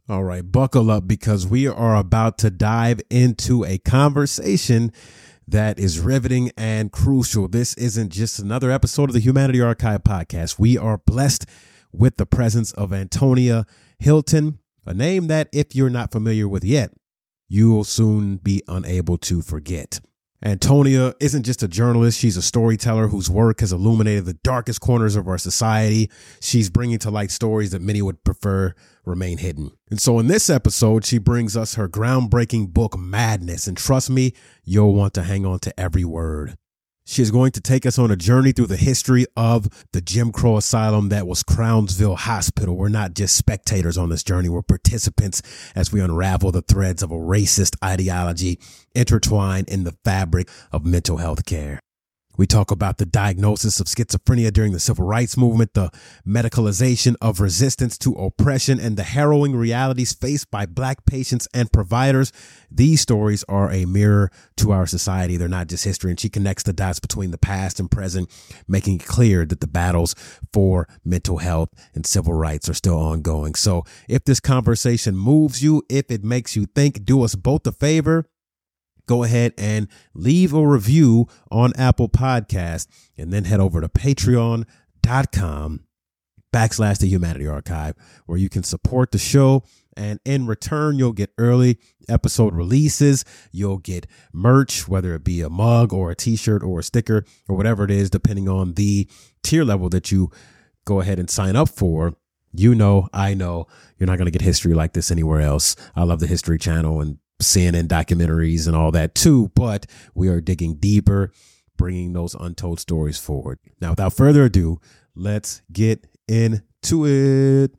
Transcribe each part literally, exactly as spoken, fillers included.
All right, buckle up because we are about to dive into a conversation that is riveting and crucial. This isn't just another episode of the Humanity Archive podcast. We are blessed with the presence of Antonia Hilton, a name that if you're not familiar with yet, you will soon be unable to forget. Antonia isn't just a journalist. She's a storyteller whose work has illuminated the darkest corners of our society. She's bringing to light stories that many would prefer remain hidden. And so in this episode, she brings us her groundbreaking book, Madness. And trust me, you'll want to hang on to every word. She is going to take us on a journey through the history of the Jim Crow asylum that was Crownsville Hospital. We're not just spectators on this journey. We're participants as we unravel the threads of a racist ideology intertwined in the fabric of mental health care. We talk about the diagnosis of schizophrenia during the civil rights movement, the medicalization of resistance to oppression, and the harrowing realities faced by Black patients and providers. These stories are a mirror to our society. They're not just history. And she connects the dots between the past and present, making it clear that the battles for mental health and civil rights are still ongoing. So if this conversation moves you, if it makes you think, do us both a favor. Go ahead and leave a review on Apple Podcasts and then head over to patreon.com backslash the Humanity Archive, where you can support the show. And in return, you'll get early episode releases. You'll get merch, whether it be a mug or a t-shirt or a sticker or whatever it is, depending on the tier level that you go ahead and sign up for. You know, I know you're not going to get history like this anywhere else. I love the History Channel and C N N documentaries and all that too, but we are digging deeper, bringing those untold stories forward. Now, without further ado, let's get into it.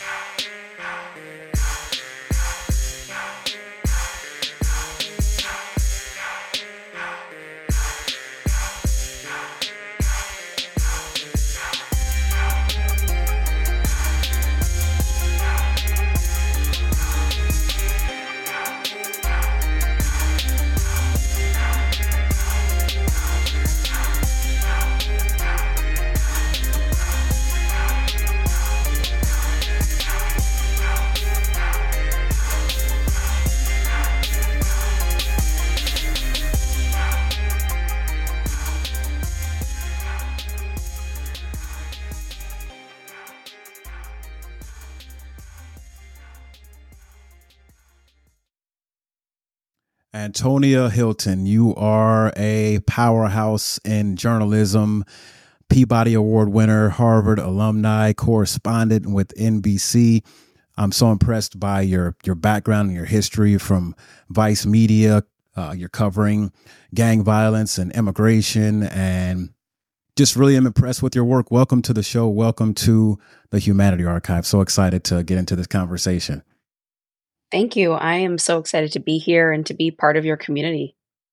Antonia Hilton, you are a powerhouse in journalism, Peabody Award winner, Harvard alumni, correspondent with N B C. I'm so impressed by your your background and your history from Vice Media. Uh, you're covering gang violence and immigration, and just really am impressed with your work. Welcome to the show. Welcome to the Humanity Archive. So excited to get into this conversation. Thank you. I am so excited to be here and to be part of your community.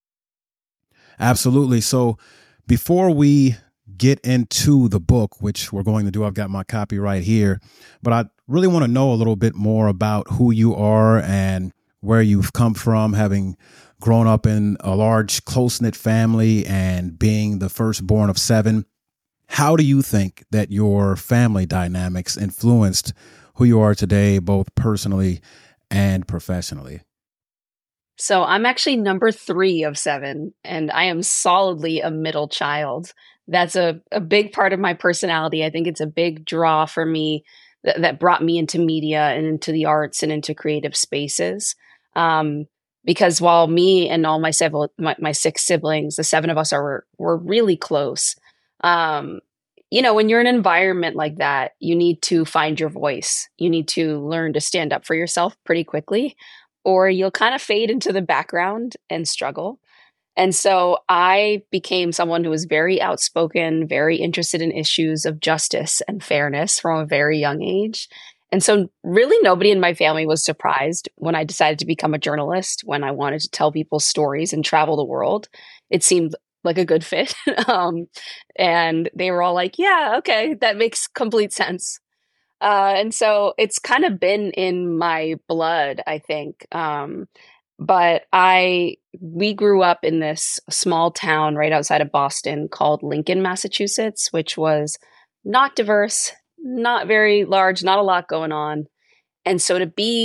Absolutely. So before we get into the book, which we're going to do, I've got my copy right here, but I really want to know a little bit more about who you are and where you've come from, having grown up in a large, close-knit family and being the firstborn of seven. How do you think that your family dynamics influenced who you are today, both personally and professionally? So I'm actually number three of seven, and I am solidly a middle child. That's a, a big part of my personality. I think it's a big draw for me that, that brought me into media and into the arts and into creative spaces. Um, because while me and all my, several, my my six siblings, the seven of us are were really close. Um, You know, when you're in an environment like that, you need to find your voice. You need to learn to stand up for yourself pretty quickly, or you'll kind of fade into the background and struggle. And so I became someone who was very outspoken, very interested in issues of justice and fairness from a very young age. And so really nobody in my family was surprised when I decided to become a journalist, when I wanted to tell people stories and travel the world. It seemed like a good fit. um, and they were all like, yeah, okay, that makes complete sense. Uh, and so it's kind of been in my blood, I think. Um, but I, we grew up in this small town right outside of Boston called Lincoln, Massachusetts, which was not diverse, not very large, not a lot going on. And so to be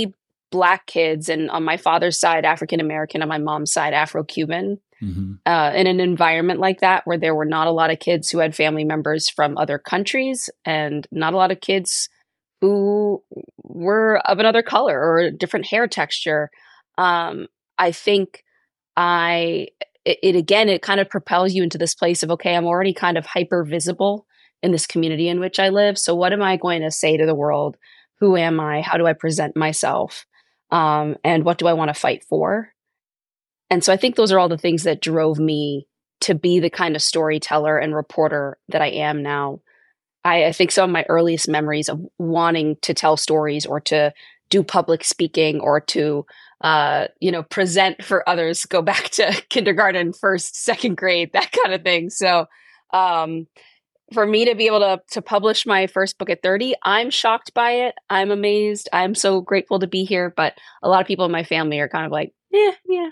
Black kids, and on my father's side, African American, on my mom's side, Afro Cuban. Mm-hmm. Uh, in an environment like that, where there were not a lot of kids who had family members from other countries, and not a lot of kids who were of another color or a different hair texture, um, I think I it, it again it kind of propels you into this place of, okay, I'm already kind of hyper visible in this community in which I live. So what am I going to say to the world? Who am I? How do I present myself? Um, and what do I want to fight for? And so I think those are all the things that drove me to be the kind of storyteller and reporter that I am now. I, I think some of my earliest memories of wanting to tell stories or to do public speaking or to, uh, you know, present for others go back to kindergarten, first, second grade, that kind of thing. So um, for me to be able to to publish my first book at thirty, I'm shocked by it. I'm amazed. I'm so grateful to be here. But a lot of people in my family are kind of like, yeah, yeah.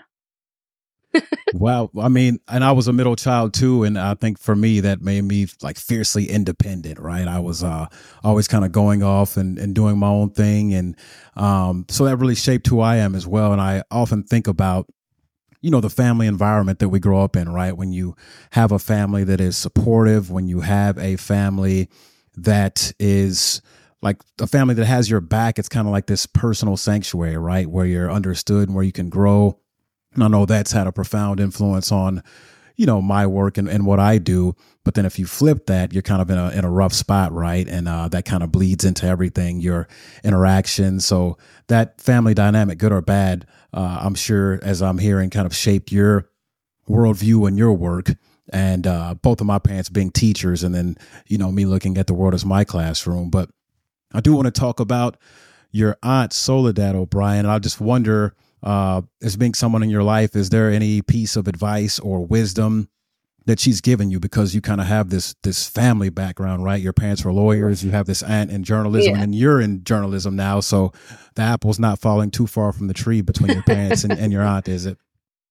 Wow. I mean, and I was a middle child too. And I think for me, that made me like fiercely independent, right? I was uh, always kind of going off and, and doing my own thing. And um, so that really shaped who I am as well. And I often think about, you know, the family environment that we grow up in, right? When you have a family that is supportive, when you have a family that is like a family that has your back, it's kind of like this personal sanctuary, right? Where you're understood and where you can grow. And I know that's had a profound influence on, you know, my work and, and what I do. But then if you flip that, you're kind of in a in a rough spot, right? And uh, that kind of bleeds into everything, your interactions. So that family dynamic, good or bad, uh, I'm sure, as I'm hearing, kind of shaped your worldview and your work. And uh, both of my parents being teachers, and then, you know, me looking at the world as my classroom. But I do want to talk about your aunt, Soledad O'Brien. And I just wonder, Uh, as being someone in your life, is there any piece of advice or wisdom that she's given you? Because you kind of have this this family background, right? Your parents were lawyers. You have this aunt in journalism, yeah. And you're in journalism now. So the apple's not falling too far from the tree between your parents and, and your aunt, is it?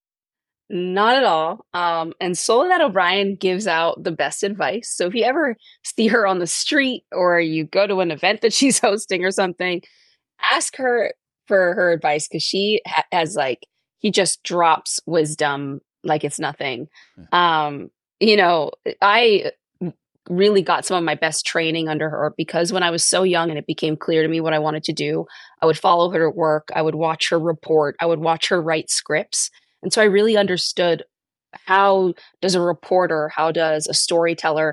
Not at all. Um, and Soledad O'Brien gives out the best advice. So if you ever see her on the street or you go to an event that she's hosting or something, ask her for her advice, because she ha- has like, he just drops wisdom like it's nothing. Um, you know, I really got some of my best training under her, because when I was so young and it became clear to me what I wanted to do, I would follow her to work. I would watch her report. I would watch her write scripts. And so I really understood, how does a reporter, how does a storyteller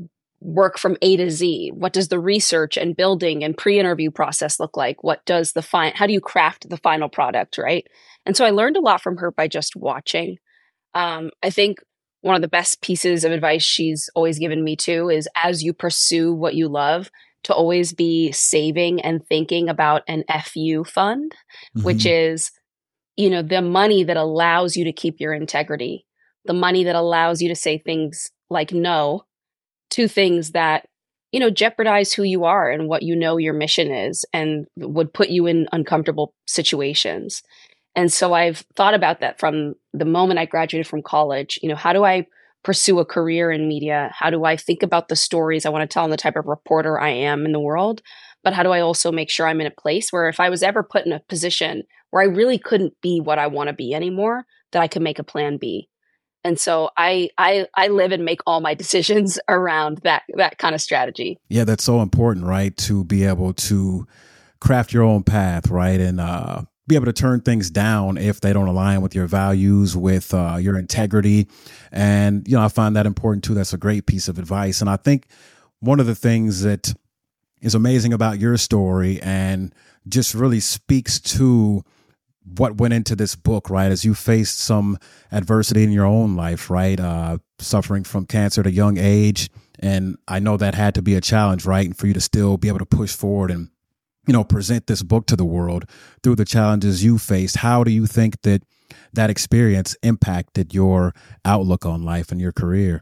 work from A to Z? What does the research and building and pre-interview process look like? What does the fine, how do you craft the final product, right? And so I learned a lot from her by just watching. Um, I think one of the best pieces of advice she's always given me too is, as you pursue what you love, to always be saving and thinking about an F U fund, mm-hmm. which is, you know, the money that allows you to keep your integrity, the money that allows you to say things like no to things that, you know, jeopardize who you are and what you know your mission is, and would put you in uncomfortable situations. And so I've thought about that from the moment I graduated from college. You know, how do I pursue a career in media? How do I think about the stories I want to tell and the type of reporter I am in the world? But how do I also make sure I'm in a place where, if I was ever put in a position where I really couldn't be what I want to be anymore, that I could make a plan B? And so I, I I live and make all my decisions around that that kind of strategy. Yeah, that's so important, right? To be able to craft your own path, right? And uh, be able to turn things down if they don't align with your values, with uh, your integrity. And, you know, I find that important too. That's a great piece of advice. And I think one of the things that is amazing about your story, and just really speaks to what went into this book, right? As you faced some adversity in your own life, right? Uh, suffering from cancer at a young age. And I know that had to be a challenge, right? And for you to still be able to push forward and, you know, present this book to the world through the challenges you faced. How do you think that that experience impacted your outlook on life and your career?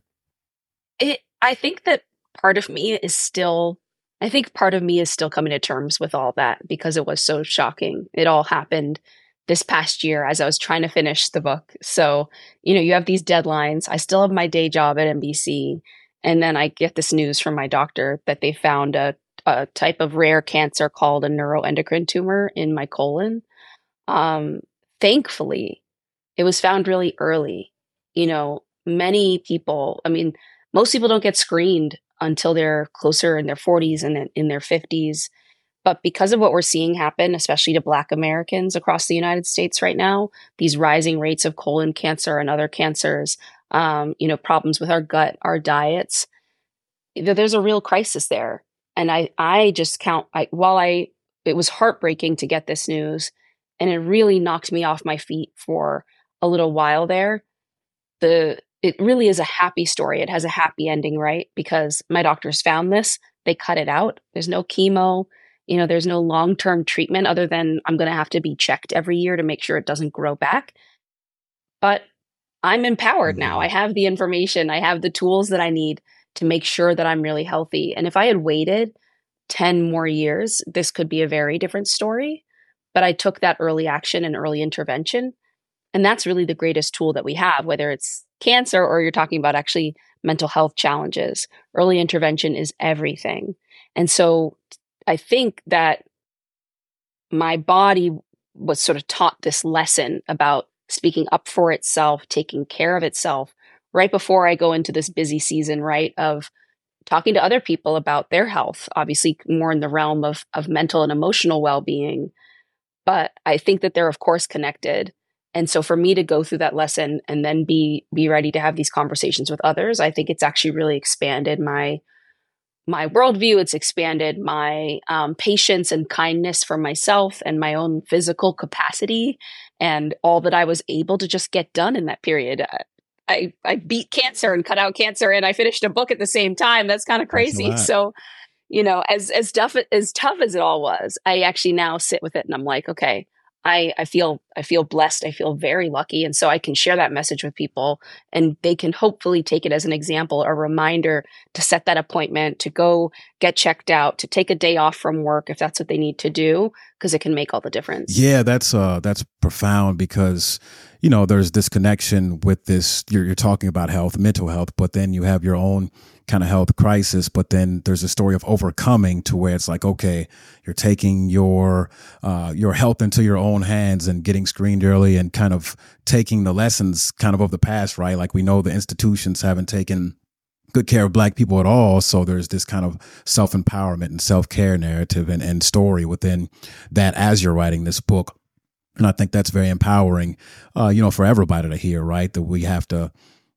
It, I think that part of me is still, I think part of me is still coming to terms with all that, because it was so shocking. It all happened this past year as I was trying to finish the book. So, you know, you have these deadlines. I still have my day job at N B C. And then I get this news from my doctor that they found a, a type of rare cancer called a neuroendocrine tumor in my colon. Um, thankfully, it was found really early. You know, many people, I mean, most people don't get screened until they're closer in their forties and in, in their fifties. But because of what we're seeing happen, especially to Black Americans across the United States right now, these rising rates of colon cancer and other cancers, um, you know, problems with our gut, our diets, there's a real crisis there. And I, I just count, I, while I, it was heartbreaking to get this news, and it really knocked me off my feet for a little while there. The, it really is a happy story. It has a happy ending, right? Because my doctors found this, they cut it out. There's no chemo, you know, there's no long-term treatment other than I'm going to have to be checked every year to make sure it doesn't grow back. But I'm empowered Mm-hmm. now. I have the information. I have the tools that I need to make sure that I'm really healthy. And if I had waited ten more years, this could be a very different story. But I took that early action and early intervention. And that's really the greatest tool that we have, whether it's cancer or you're talking about actually mental health challenges. Early intervention is everything. And so I think that my body was sort of taught this lesson about speaking up for itself, taking care of itself right before I go into this busy season, right, of talking to other people about their health, obviously more in the realm of, of mental and emotional well-being. But I think that they're, of course, connected. And so for me to go through that lesson and then be be ready to have these conversations with others, I think it's actually really expanded my my worldview. It's expanded my um, patience and kindness for myself and my own physical capacity and all that I was able to just get done in that period. I, I beat cancer and cut out cancer, and I finished a book at the same time. That's kind of crazy. So, you know, as as tough as tough as it all was, I actually now sit with it and I'm like, okay, I, I feel I feel blessed. I feel very lucky. And so I can share that message with people and they can hopefully take it as an example, a reminder to set that appointment, to go get checked out, to take a day off from work if that's what they need to do, because it can make all the difference. Yeah, that's uh that's profound because, you know, there's this connection with this, you're, you're talking about health, mental health, but then you have your own kind of health crisis, but then there's a story of overcoming to where it's like, okay, you're taking your, uh, your health into your own hands and getting screened early and kind of taking the lessons kind of of the past, right? Like we know the institutions haven't taken good care of Black people at all. So there's this kind of self-empowerment and self-care narrative and, and story within that as you're writing this book. And I think that's very empowering, uh, you know, for everybody to hear, right? That we have to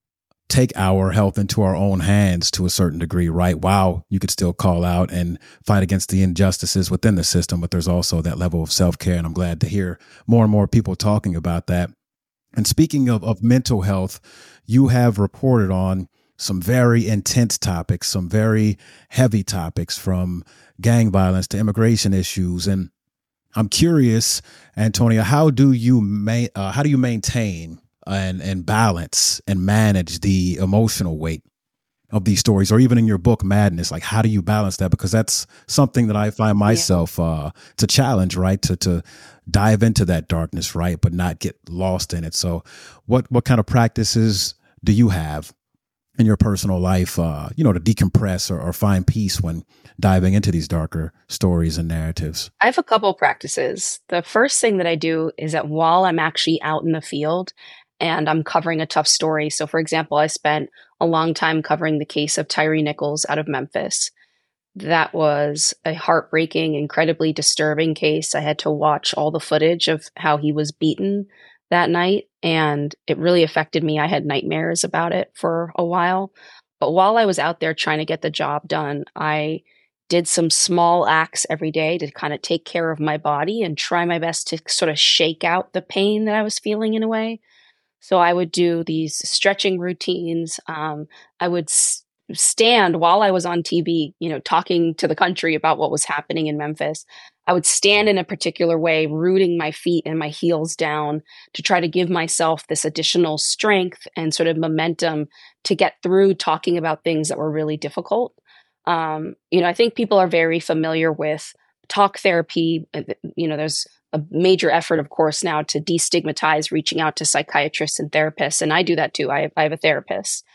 take our health into our own hands to a certain degree, right? Wow, you could still call out and fight against the injustices within the system, but there's also that level of self-care. And I'm glad to hear more and more people talking about that. And speaking of, of mental health, you have reported on some very intense topics, some very heavy topics, from gang violence to immigration issues. And I'm curious, Antonia, how do you ma- uh, how do you maintain and and balance and manage the emotional weight of these stories, or even in your book Madness? Like, how do you balance that? Because that's something that I find myself yeah. uh, to challenge, right? To to dive into that darkness, right, but not get lost in it. So, what what kind of practices do you have in your personal life, uh, you know, to decompress or, or find peace when diving into these darker stories and narratives? I have a couple practices. The first thing that I do is that while I'm actually out in the field and I'm covering a tough story. So, for example, I spent a long time covering the case of Tyre Nichols out of Memphis. That was a heartbreaking, incredibly disturbing case. I had to watch all the footage of how he was beaten that night, and it really affected me. I had nightmares about it for a while. But while I was out there trying to get the job done, I did some small acts every day to kind of take care of my body and try my best to sort of shake out the pain that I was feeling in a way. So I would do these stretching routines. Um, I would s- stand while I was on T V, you know, talking to the country about what was happening in Memphis. I would stand in a particular way, rooting my feet and my heels down to try to give myself this additional strength and sort of momentum to get through talking about things that were really difficult. Um, you know, I think people are very familiar with talk therapy. You know, there's a major effort, of course, now to destigmatize reaching out to psychiatrists and therapists. And I do that too. I have, I have a therapist.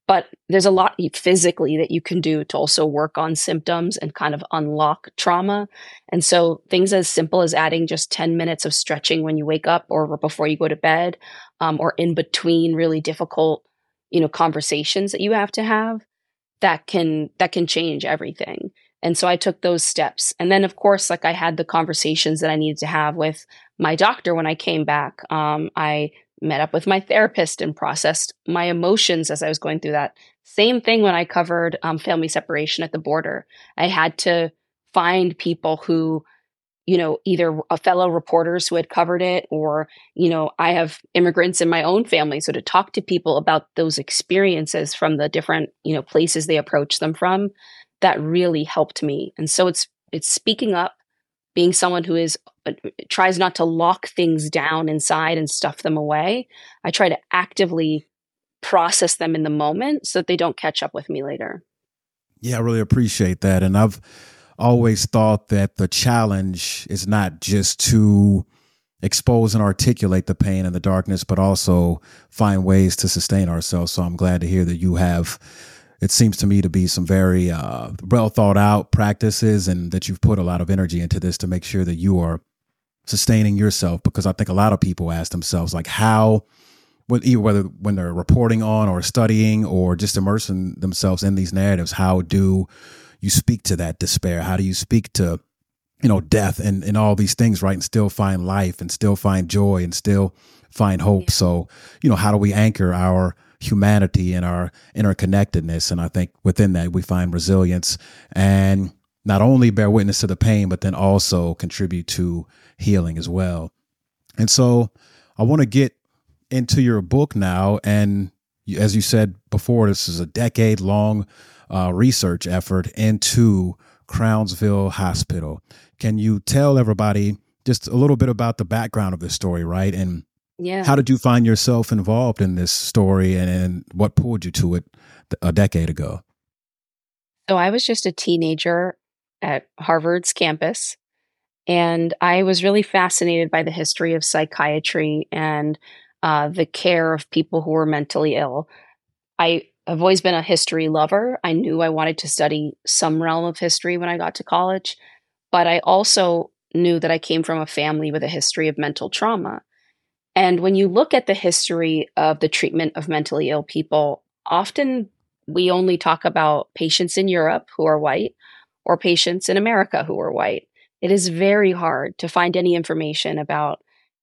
But there's a lot physically that you can do to also work on symptoms and kind of unlock trauma. And so things as simple as adding just ten minutes of stretching when you wake up or before you go to bed, um, or in between really difficult, you know, conversations that you have to have, that can that can change everything. And so I took those steps. And then, of course, like I had the conversations that I needed to have with my doctor when I came back. Um, I met up with my therapist and processed my emotions as I was going through that. Same thing when I covered um, family separation at the border. I had to find people who, you know, either a fellow reporters who had covered it, or, you know, I have immigrants in my own family. So to talk to people about those experiences from the different, you know, places they approach them from, that really helped me. And so it's, it's speaking up, being someone who is uh, tries not to lock things down inside and stuff them away. I try to actively process them in the moment so that they don't catch up with me later. Yeah, I really appreciate that. And I've always thought that the challenge is not just to expose and articulate the pain and the darkness, but also find ways to sustain ourselves. So I'm glad to hear that you have, it seems to me to be some very uh, well thought out practices, and that you've put a lot of energy into this to make sure that you are sustaining yourself. Because I think a lot of people ask themselves, like, how, whether when they're reporting on or studying or just immersing themselves in these narratives, how do you speak to that despair? How do you speak to, you know, death and, and all these things, right? And still find life and still find joy and still find hope. So, you know, how do we anchor our humanity and our interconnectedness? And I think within that, we find resilience and not only bear witness to the pain, but then also contribute to healing as well. And so I want to get into your book now. And as you said before, this is a decade long uh, research effort into Crownsville Hospital. Can you tell everybody just a little bit about the background of this story, right? And yeah, how did you find yourself involved in this story, and, and what pulled you to it a decade ago? So I was just a teenager at Harvard's campus, and I was really fascinated by the history of psychiatry and uh, the care of people who were mentally ill. I have always been a history lover. I knew I wanted to study some realm of history when I got to college, but I also knew that I came from a family with a history of mental trauma. And when you look at the history of the treatment of mentally ill people, often we only talk about patients in Europe who are white or patients in America who are white. It is very hard to find any information about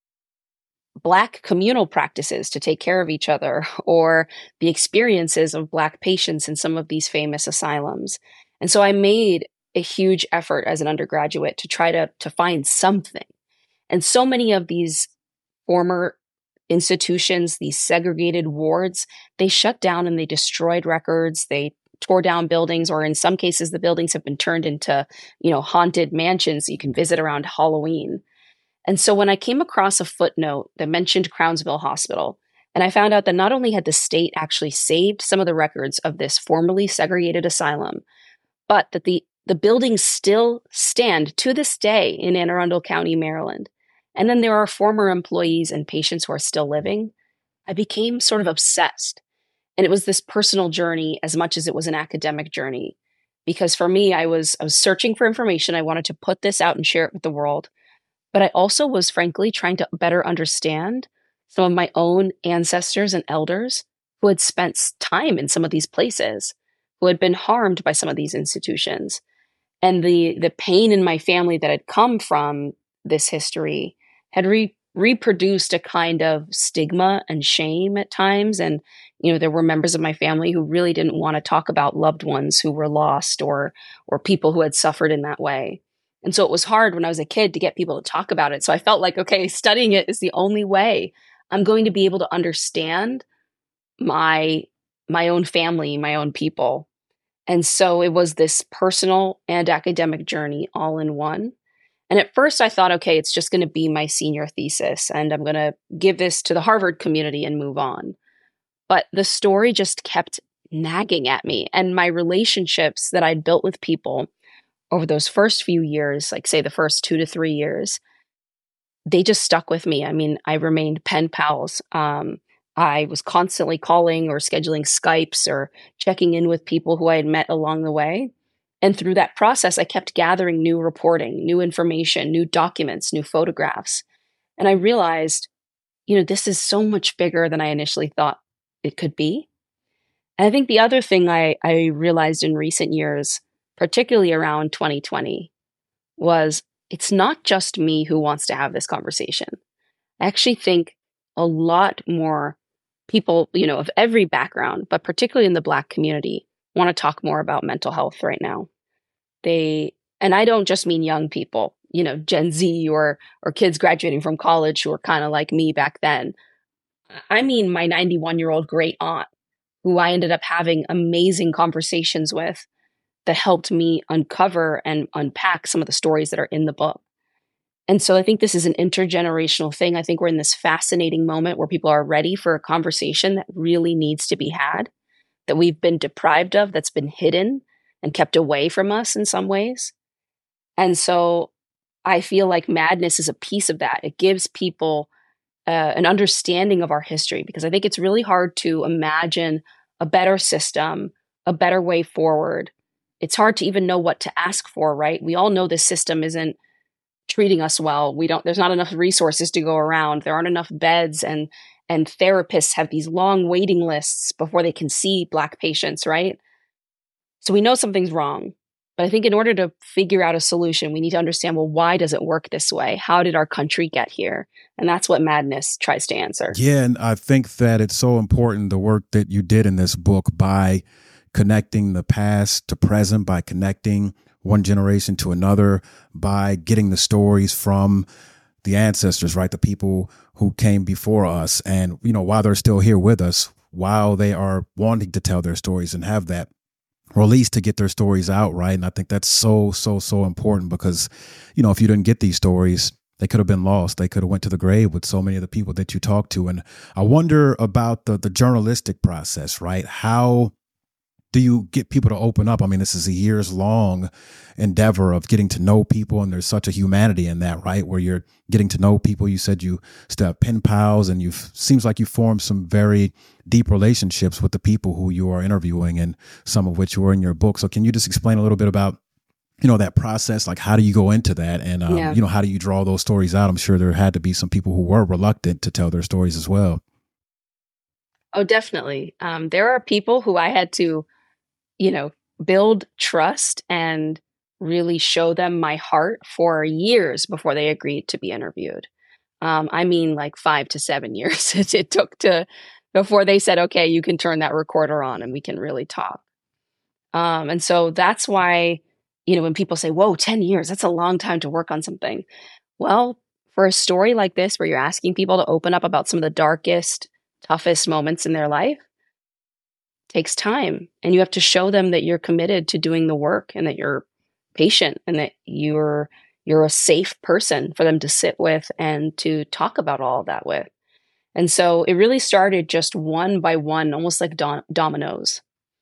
Black communal practices to take care of each other, or the experiences of Black patients in some of these famous asylums. And so I made a huge effort as an undergraduate to try to, to find something. And so many of these former institutions, these segregated wards, they shut down and they destroyed records. They tore down buildings, or in some cases, the buildings have been turned into, you know, haunted mansions you can visit around Halloween. And so when I came across a footnote that mentioned Crownsville Hospital, and I found out that not only had the state actually saved some of the records of this formerly segregated asylum, but that the, the buildings still stand to this day in Anne Arundel County, Maryland. And then there are former employees and patients who are still living. I became sort of obsessed. And it was this personal journey as much as it was an academic journey. Because for me, I was I was searching for information. I wanted to put this out and share it with the world. But I also was frankly trying to better understand some of my own ancestors and elders who had spent time in some of these places, who had been harmed by some of these institutions. And the the pain in my family that had come from this history had re- reproduced a kind of stigma and shame at times. And, you know, there were members of my family who really didn't want to talk about loved ones who were lost, or or people who had suffered in that way. And so it was hard when I was a kid to get people to talk about it. So I felt like, okay, studying it is the only way I'm going to be able to understand my my own family, my own people. And so it was this personal and academic journey all in one. And at first I thought, okay, it's just going to be my senior thesis, and I'm going to give this to the Harvard community and move on. But the story just kept nagging at me, and my relationships that I'd built with people over those first few years, like say the first two to three years, they just stuck with me. I mean, I remained pen pals. Um, I was constantly calling or scheduling Skypes or checking in with people who I had met along the way. And through that process, I kept gathering new reporting, new information, new documents, new photographs. And I realized, you know, this is so much bigger than I initially thought it could be. And I think the other thing I, I realized in recent years, particularly around twenty twenty, was it's not just me who wants to have this conversation. I actually think a lot more people, you know, of every background, but particularly in the Black community, want to talk more about mental health right now. They, and I don't just mean young people, you know, Gen Z or or kids graduating from college who are kind of like me back then. I mean my ninety-one-year-old great aunt, who I ended up having amazing conversations with that helped me uncover and unpack some of the stories that are in the book. And so I think this is an intergenerational thing. I think we're in this fascinating moment where people are ready for a conversation that really needs to be had, that we've been deprived of, that's been hidden and kept away from us in some ways. And so I feel like Madness is a piece of that. It gives people uh, an understanding of our history, because I think it's really hard to imagine a better system, a better way forward. It's hard to even know what to ask for, right? We all know this system isn't treating us well. We don't, there's not enough resources to go around. There aren't enough beds, and and therapists have these long waiting lists before they can see Black patients, right? So we know something's wrong. But I think in order to figure out a solution, we need to understand, well, why does it work this way? How did our country get here? And that's what Madness tries to answer. Yeah, and I think that it's so important, the work that you did in this book, by connecting the past to present, by connecting one generation to another, by getting the stories from the ancestors, right? The people who came before us. And, you know, while they're still here with us, while they are wanting to tell their stories and have that release to get their stories out, right? And I think that's so, so, so important, because, you know, if you didn't get these stories, they could have been lost. They could have went to the grave with so many of the people that you talked to. And I wonder about the the journalistic process, right? How do you get people to open up? I mean, this is a years long endeavor of getting to know people, and there's such a humanity in that, right? Where you're getting to know people. You said you still have pen pals, and you seems like you formed some very deep relationships with the people who you are interviewing, and some of which were in your book. So can you just explain a little bit about, you know, that process? Like, how do you go into that? And, um, yeah. you know, how do you draw those stories out? I'm sure there had to be some people who were reluctant to tell their stories as well. Oh, definitely. Um, there are people who I had to, you know, build trust and really show them my heart for years before they agreed to be interviewed. Um, I mean, like five to seven years it, it took to before they said, okay, you can turn that recorder on and we can really talk. Um, and so that's why, you know, when people say, whoa, ten years, that's a long time to work on something. Well, for a story like this, where you're asking people to open up about some of the darkest, toughest moments in their life, takes time, and you have to show them that you're committed to doing the work, and that you're patient, and that you're you're a safe person for them to sit with and to talk about all of that with. And so it really started just one by one, almost like dom- dominoes.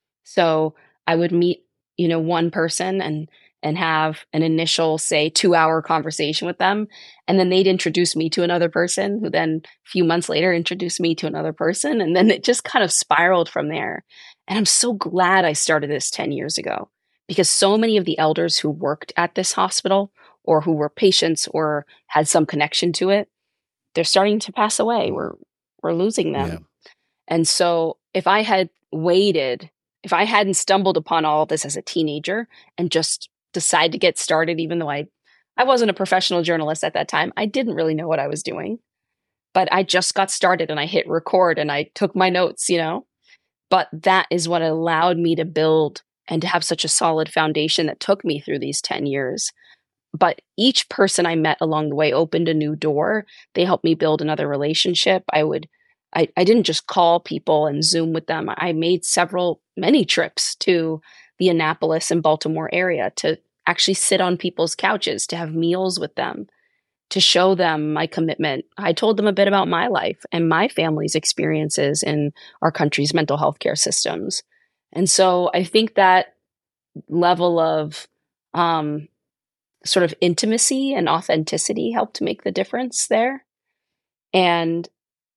So I would meet, you know, one person and and have an initial, say, two hour conversation with them. And then they'd introduce me to another person, who then a few months later introduced me to another person. And then it just kind of spiraled from there. And I'm so glad I started this ten years ago, because so many of the elders who worked at this hospital, or who were patients or had some connection to it, they're starting to pass away. We're, we're losing them. Yeah. And so if I had waited, if I hadn't stumbled upon all of this as a teenager and just decided to get started, even though I, I wasn't a professional journalist at that time, I didn't really know what I was doing, but I just got started and I hit record and I took my notes, you know, but that is what allowed me to build and to have such a solid foundation that took me through these ten years. But each person I met along the way opened a new door. They helped me build another relationship. I would I, I didn't just call people and Zoom with them. I made several, many trips to the Annapolis and Baltimore area to actually sit on people's couches, to have meals with them, to show them my commitment. I told them a bit about my life and my family's experiences in our country's mental health care systems. And so I think that level of um, sort of intimacy and authenticity helped make the difference there. And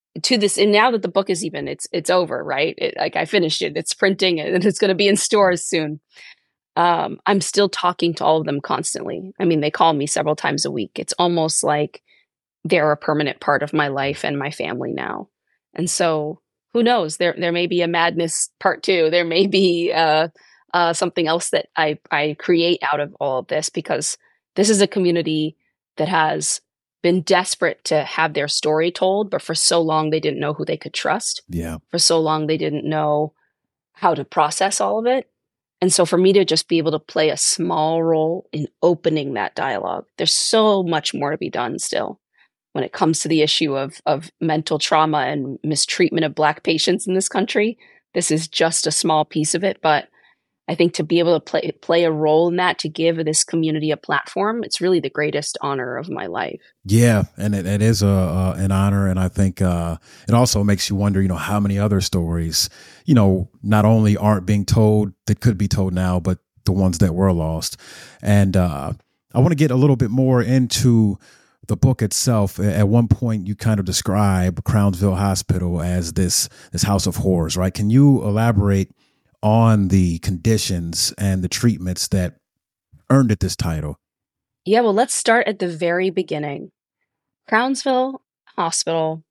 to this, and now that the book is even, it's it's over, right? It, like I finished it, it's printing, and it's going to be in stores soon. Um, I'm still talking to all of them constantly. I mean, they call me several times a week. It's almost like they're a permanent part of my life and my family now. And so who knows? There there may be a madness part two. There may be uh, uh, something else that I, I create out of all of this, because this is a community that has been desperate to have their story told, but for so long they didn't know who they could trust. Yeah. For so long they didn't know how to process all of it. And so for me to just be able to play a small role in opening that dialogue, there's so much more to be done still when it comes to the issue of, of mental trauma and mistreatment of Black patients in this country. This is just a small piece of it, but I think to be able to play play a role in that, to give this community a platform, it's really the greatest honor of my life. Yeah, and it, it is a, a an honor, and I think uh, it also makes you wonder, you know, how many other stories, you know, not only aren't being told that could be told now, but the ones that were lost. And uh, I want to get a little bit more into the book itself. At one point, you kind of describe Crownsville Hospital as this this house of horrors, right? Can you elaborate on the conditions and the treatments that earned it this title? Yeah, well, let's start at the very beginning. Crownsville Hospital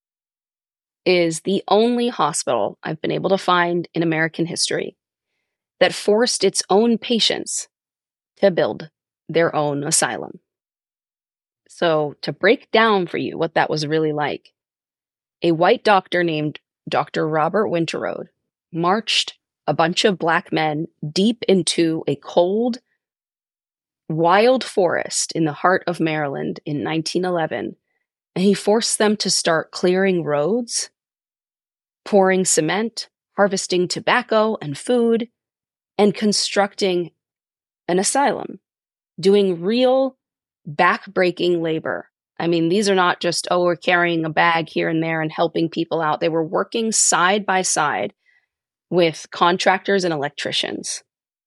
is the only hospital I've been able to find in American history that forced its own patients to build their own asylum. So to break down for you what that was really like, a white doctor named Doctor Robert Winterrode marched a bunch of Black men deep into a cold, wild forest in the heart of Maryland in nineteen eleven, and he forced them to start clearing roads, pouring cement, harvesting tobacco and food, and constructing an asylum, doing real back-breaking labor. I mean, these are not just, oh, we're carrying a bag here and there and helping people out. They were working side by side with contractors and electricians.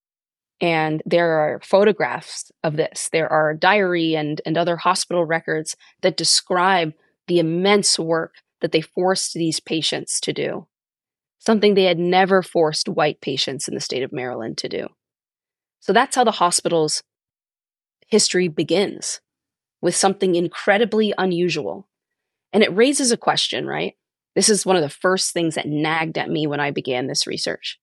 And there are photographs of this. There are diary and, and other hospital records that describe the immense work that they forced these patients to do, something they had never forced white patients in the state of Maryland to do. So that's how the hospital's history begins, with something incredibly unusual. And it raises a question, right? This is one of the first things that nagged at me when I began this research.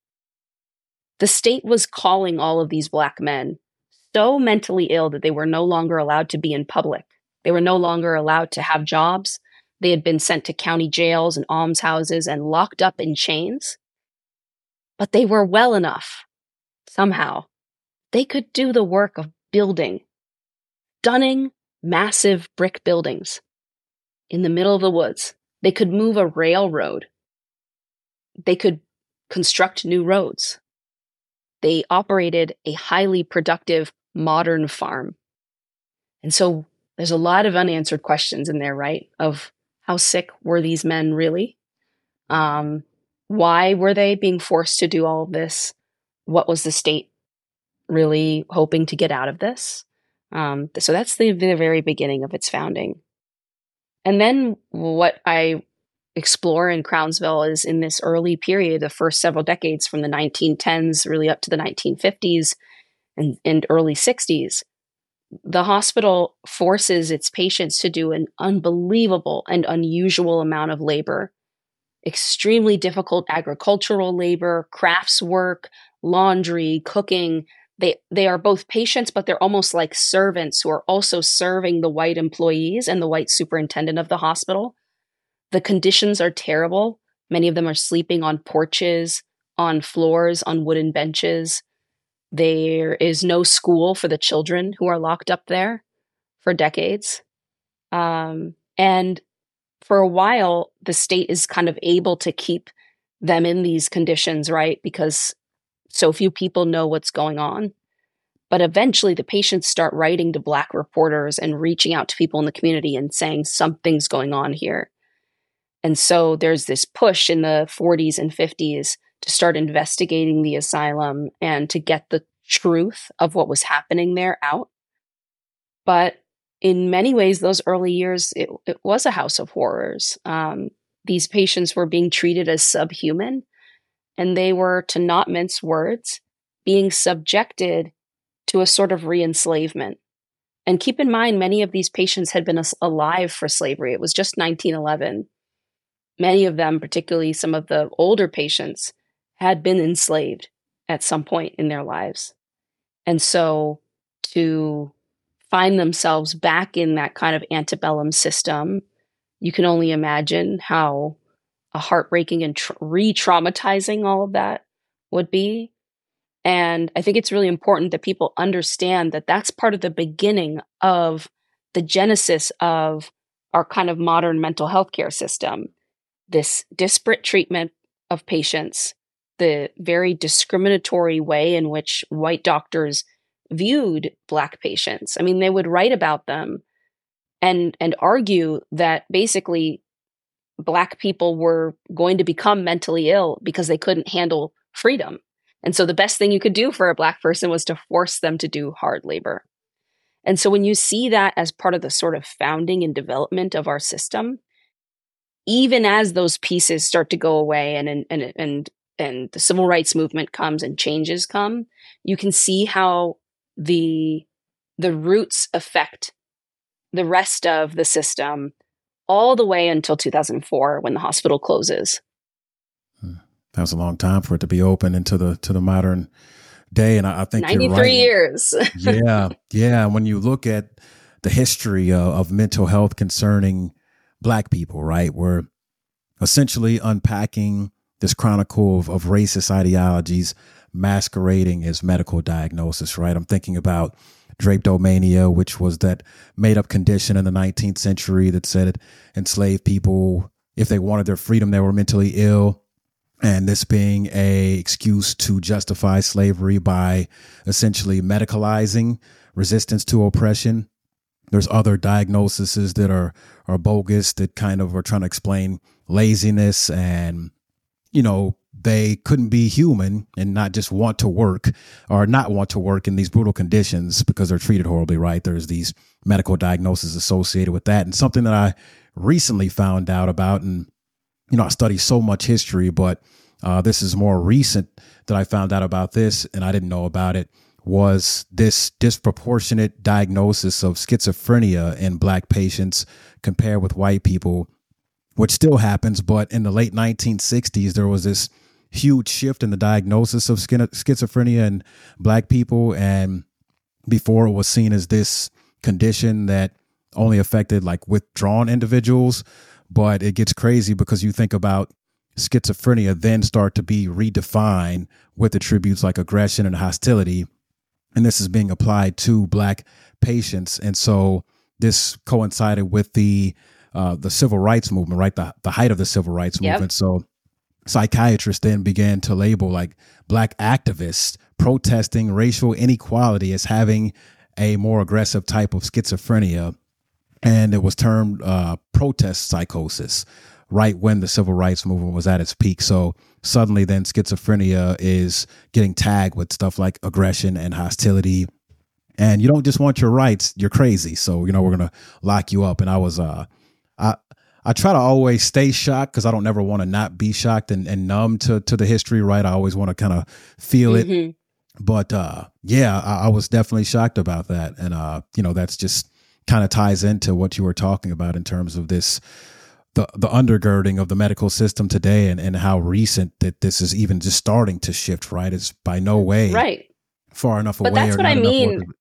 The state was calling all of these Black men so mentally ill that they were no longer allowed to be in public. They were no longer allowed to have jobs. They had been sent to county jails and almshouses and locked up in chains. But they were well enough, somehow. They could do the work of building stunning, massive brick buildings in the middle of the woods. They could move a railroad. They could construct new roads. They operated a highly productive modern farm. And so there's a lot of unanswered questions in there, right? Of how sick were these men really? Um, why were they being forced to do all of this? What was the state really hoping to get out of this? Um, so that's the, the very beginning of its founding. And then what I explore in Crownsville is in this early period, the first several decades from the nineteen tens really up to the nineteen fifties and, and early sixties, the hospital forces its patients to do an unbelievable and unusual amount of labor, extremely difficult agricultural labor, crafts work, laundry, cooking. They they are both patients, but they're almost like servants who are also serving the white employees and the white superintendent of the hospital. The conditions are terrible. Many of them are sleeping on porches, on floors, on wooden benches. There is no school for the children who are locked up there for decades. Um, and for a while, the state is kind of able to keep them in these conditions, right? Because so few people know what's going on. But eventually the patients start writing to Black reporters and reaching out to people in the community and saying something's going on here. And so there's this push in the forties and fifties to start investigating the asylum and to get the truth of what was happening there out. But in many ways, those early years, it, it was a house of horrors. Um, these patients were being treated as subhuman, and they were, to not mince words, being subjected to a sort of re-enslavement. And keep in mind, many of these patients had been as- alive for slavery. It was just nineteen eleven. Many of them, particularly some of the older patients, had been enslaved at some point in their lives. And so to find themselves back in that kind of antebellum system, you can only imagine how a heartbreaking and tra- re-traumatizing all of that would be. And I think it's really important that people understand that that's part of the beginning of the genesis of our kind of modern mental health care system. This disparate treatment of patients, the very discriminatory way in which white doctors viewed Black patients. I mean, they would write about them and and argue that basically Black people were going to become mentally ill because they couldn't handle freedom. And so the best thing you could do for a Black person was to force them to do hard labor. And so when you see that as part of the sort of founding and development of our system, even as those pieces start to go away and and and and, and the civil rights movement comes and changes come, you can see how the the roots affect the rest of the system all the way until two thousand four when the hospital closes. That was a long time for it to be open into the to the modern day, and I, I think you're right. ninety-three years. yeah, yeah. When you look at the history of, of mental health concerning Black people, right, we're essentially unpacking this chronicle of, of racist ideologies masquerading as medical diagnosis, right? I'm thinking about drapetomania, which was that made-up condition in the nineteenth century that said it enslaved people. If they wanted their freedom, they were mentally ill. And this being a excuse to justify slavery by essentially medicalizing resistance to oppression. There's other diagnoses that are, are bogus that kind of are trying to explain laziness and, you know, they couldn't be human and not just want to work or not want to work in these brutal conditions because they're treated horribly, right? There's these medical diagnoses associated with that. And something that I recently found out about, and, you know, I study so much history, but uh, this is more recent that I found out about this and I didn't know about it, was this disproportionate diagnosis of schizophrenia in Black patients compared with white people, which still happens. But in the late nineteen sixties, there was this huge shift in the diagnosis of schizophrenia in Black people. And before, it was seen as this condition that only affected like withdrawn individuals. But it gets crazy because you think about schizophrenia then start to be redefined with attributes like aggression and hostility. And this is being applied to Black patients. And so this coincided with the uh, the civil rights movement, right? The, the height of the civil rights Yep. movement. So psychiatrists then began to label like Black activists protesting racial inequality as having a more aggressive type of schizophrenia. And it was termed uh, protest psychosis right when the civil rights movement was at its peak. So suddenly then schizophrenia is getting tagged with stuff like aggression and hostility. And you don't just want your rights, you're crazy. So, you know, we're going to lock you up. And I was, uh, I, I try to always stay shocked because I don't never want to not be shocked and, and numb to, to the history, right? I always want to kind of feel Mm-hmm. it. But uh, yeah, I, I was definitely shocked about that. And, uh, you know, that's just kind of ties into what you were talking about in terms of this, the the undergirding of the medical system today and, and how recent that this is even just starting to shift, right? It's by no way Right. far enough away. But that's or what not I enough mean work.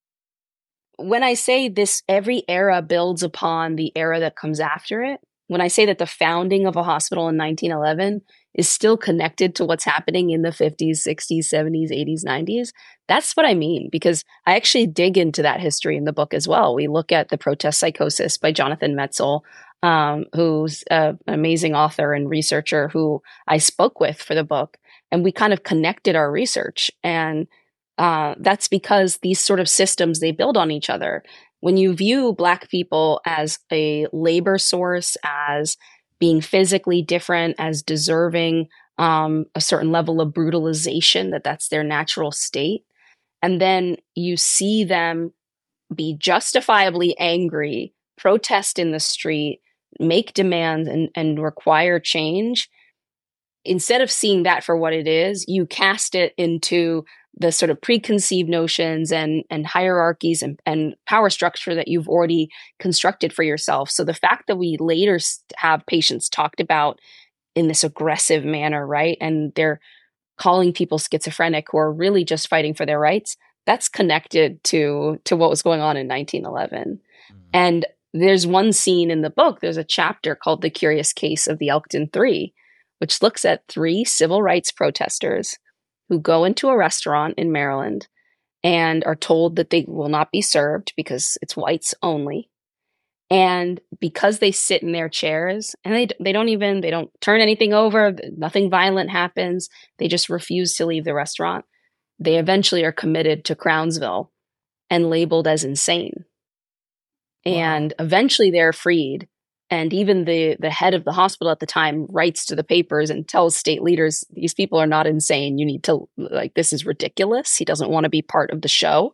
when I say this, every era builds upon the era that comes after it. When I say that the founding of a hospital in nineteen eleven is still connected to what's happening in the fifties, sixties, seventies, eighties, nineties, that's what I mean, because I actually dig into that history in the book as well. We look at The Protest Psychosis by Jonathan Metzl, um, who's a, an amazing author and researcher who I spoke with for the book. And we kind of connected our research. And uh, that's because these sort of systems, they build on each other. When you view Black people as a labor source, as being physically different, as deserving um, a certain level of brutalization, that that's their natural state, and then you see them be justifiably angry, protest in the street, make demands and, and require change, instead of seeing that for what it is, you cast it into the sort of preconceived notions and, and hierarchies and, and power structure that you've already constructed for yourself. So the fact that we later have patients talked about in this aggressive manner, right? And they're calling people schizophrenic who are really just fighting for their rights, that's connected to, to what was going on in nineteen eleven. Mm-hmm. And there's one scene in the book, there's a chapter called The Curious Case of the Elkton Three, which looks at three civil rights protesters who go into a restaurant in Maryland and are told that they will not be served because it's whites only. And because they sit in their chairs and they they don't even, they don't turn anything over, nothing violent happens, they just refuse to leave the restaurant, they eventually are committed to Crownsville and labeled as insane. Wow. And eventually they're freed. And even the, the head of the hospital at the time writes to the papers and tells state leaders, these people are not insane. You need to, like, this is ridiculous. He doesn't want to be part of the show.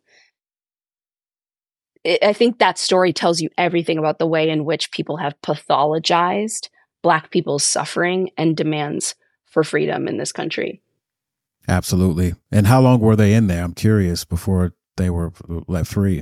I think that story tells you everything about the way in which people have pathologized Black people's suffering and demands for freedom in this country. Absolutely. And how long were they in there? I'm curious, before they were let free.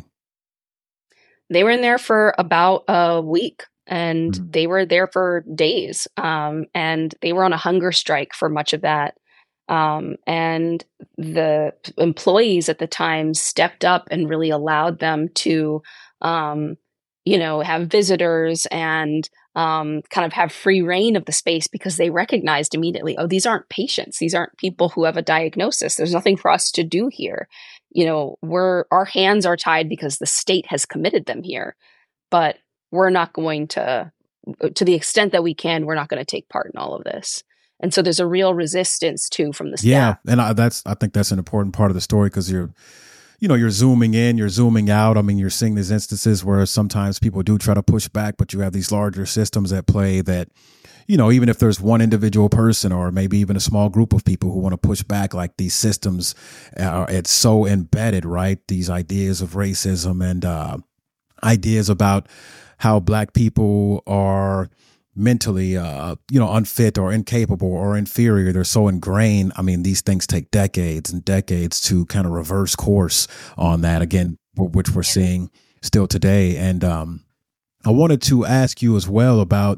They were in there for about a week, and mm-hmm. they were there for days. Um, and they were on a hunger strike for much of that. Um, and the employees at the time stepped up and really allowed them to, um, you know, have visitors and um, kind of have free reign of the space, because they recognized immediately, oh, these aren't patients. These aren't people who have a diagnosis. There's nothing for us to do here. You know, we're, our hands are tied because the state has committed them here, but we're not going to, to the extent that we can, we're not going to take part in all of this. And so there's a real resistance too from the staff. Yeah, and I, that's I think that's an important part of the story, because you're, you know, you're zooming in, you're zooming out. I mean, you're seeing these instances where sometimes people do try to push back, but you have these larger systems at play that, you know, even if there's one individual person or maybe even a small group of people who want to push back, like these systems, are, it's so embedded, right? These ideas of racism and uh, ideas about how Black people are mentally, uh, you know, unfit or incapable or inferior. They're so ingrained. I mean, these things take decades and decades to kind of reverse course on that again, which we're seeing still today. And um, I wanted to ask you as well about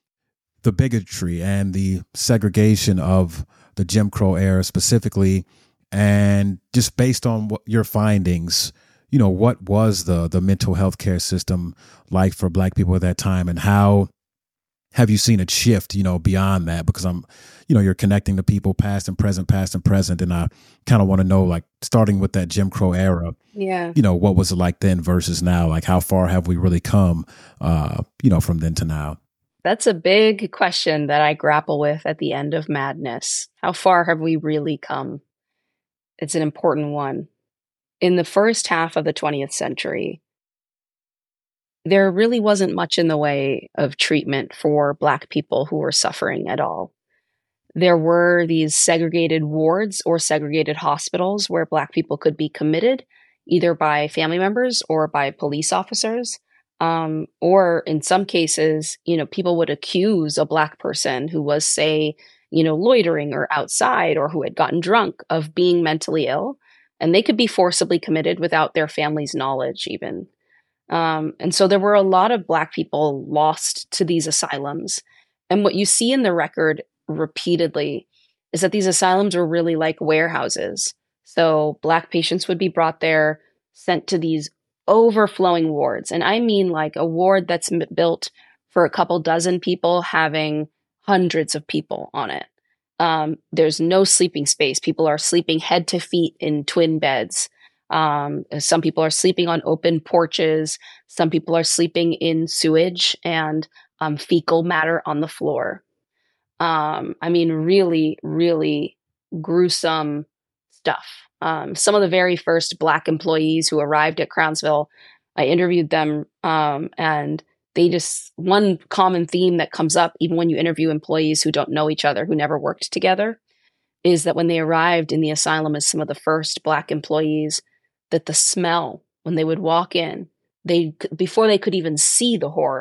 the bigotry and the segregation of the Jim Crow era specifically, and just based on what your findings, you know, what was the the mental health care system like for Black people at that time, and how have you seen it shift, you know, beyond that? Because I'm, you know, you're connecting to people past and present, past and present. And I kind of want to know, like, starting with that Jim Crow era, yeah, you know, what was it like then versus now? Like, how far have we really come, uh, you know, from then to now? That's a big question that I grapple with at the end of Madness. How far have we really come? It's an important one. In the first half of the twentieth century, there really wasn't much in the way of treatment for Black people who were suffering at all. There were these segregated wards or segregated hospitals where Black people could be committed, either by family members or by police officers. Um, or in some cases, you know, people would accuse a Black person who was, say, you know, loitering or outside or who had gotten drunk of being mentally ill, and they could be forcibly committed without their family's knowledge even. Um, and so there were a lot of Black people lost to these asylums. And what you see in the record repeatedly is that these asylums were really like warehouses. So Black patients would be brought there, sent to these overflowing wards. And I mean like a ward that's m- built for a couple dozen people having hundreds of people on it. Um, there's no sleeping space. People are sleeping head to feet in twin beds. Um, some people are sleeping on open porches. Some people are sleeping in sewage and um, fecal matter on the floor. Um, I mean, really, really gruesome stuff. Um, some of the very first Black employees who arrived at Crownsville, I interviewed them, um, and they just, one common theme that comes up, even when you interview employees who don't know each other, who never worked together, is that when they arrived in the asylum as some of the first Black employees, that the smell, when they would walk in, they before they could even see the horror,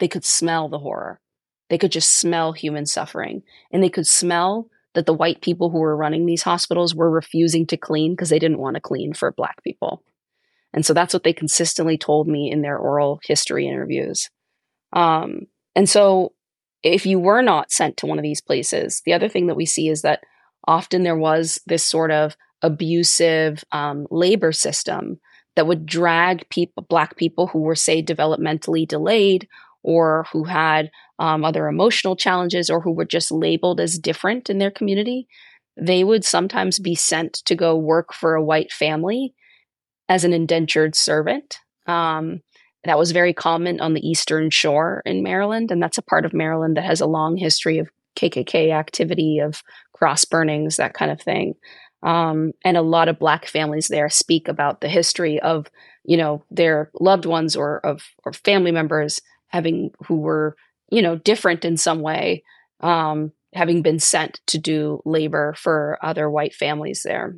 they could smell the horror. They could just smell human suffering. And they could smell that the white people who were running these hospitals were refusing to clean because they didn't want to clean for Black people. And so that's what they consistently told me in their oral history interviews. Um, and so if you were not sent to one of these places, the other thing that we see is that often there was this sort of abusive um, labor system that would drag people, Black people who were, say, developmentally delayed or who had um, other emotional challenges or who were just labeled as different in their community. They would sometimes be sent to go work for a white family as an indentured servant. Um, that was very common on the Eastern Shore in Maryland, and that's a part of Maryland that has a long history of K K K activity, of cross burnings, that kind of thing. Um, and a lot of Black families there speak about the history of, you know, their loved ones or of or family members having who were, you know, different in some way, um, having been sent to do labor for other white families there.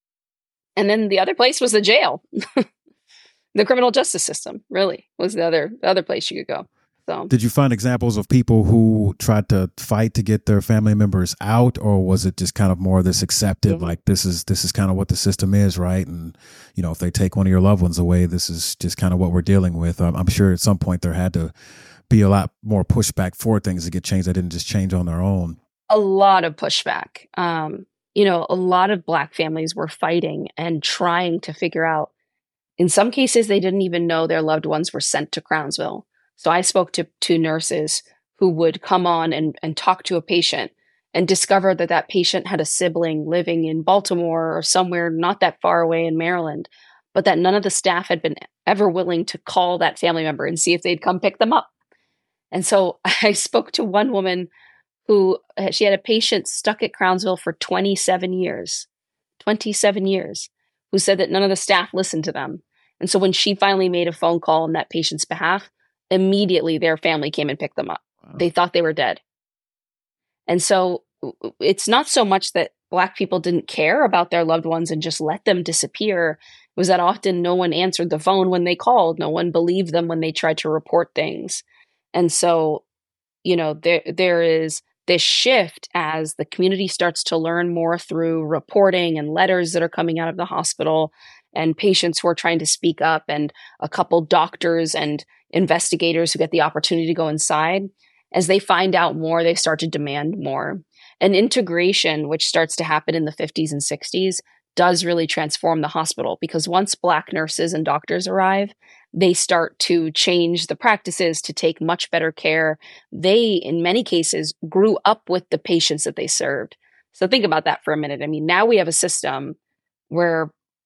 And then the other place was the jail. The criminal justice system really was the other the other place you could go. So, did you find examples of people who tried to fight to get their family members out, or was it just kind of more this accepted, mm-hmm. like this is this is kind of what the system is, right? And you know, if they take one of your loved ones away, this is just kind of what we're dealing with. Um, I'm sure at some point there had to be a lot more pushback for things to get changed that didn't just change on their own. A lot of pushback. Um, you know, a lot of Black families were fighting and trying to figure out. In some cases, they didn't even know their loved ones were sent to Crownsville. So I spoke to two nurses who would come on and, and talk to a patient and discover that that patient had a sibling living in Baltimore or somewhere not that far away in Maryland, but that none of the staff had been ever willing to call that family member and see if they'd come pick them up. And so I spoke to one woman who, she had a patient stuck at Crownsville for twenty-seven years, twenty-seven years, who said that none of the staff listened to them. And so when she finally made a phone call on that patient's behalf, immediately their family came and picked them up. Wow. They thought they were dead. And so it's not so much that Black people didn't care about their loved ones and just let them disappear. It was that often no one answered the phone when they called. No one believed them when they tried to report things. And so, you know, there there is this shift as the community starts to learn more through reporting and letters that are coming out of the hospital and patients who are trying to speak up and a couple doctors and investigators who get the opportunity to go inside. As they find out more, they start to demand more. And integration, which starts to happen in the fifties and sixties, does really transform the hospital because once Black nurses and doctors arrive, they start to change the practices to take much better care. They, in many cases, grew up with the patients that they served. So think about that for a minute. I mean, now we have a system where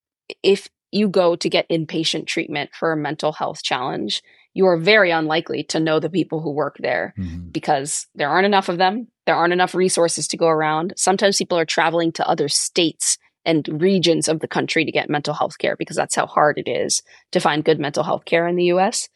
if you go to get inpatient treatment for a mental health challenge, you are very unlikely to know the people who work there mm-hmm. because there aren't enough of them. There aren't enough resources to go around. Sometimes people are traveling to other states and regions of the country to get mental health care because that's how hard it is to find good mental health care in the U S.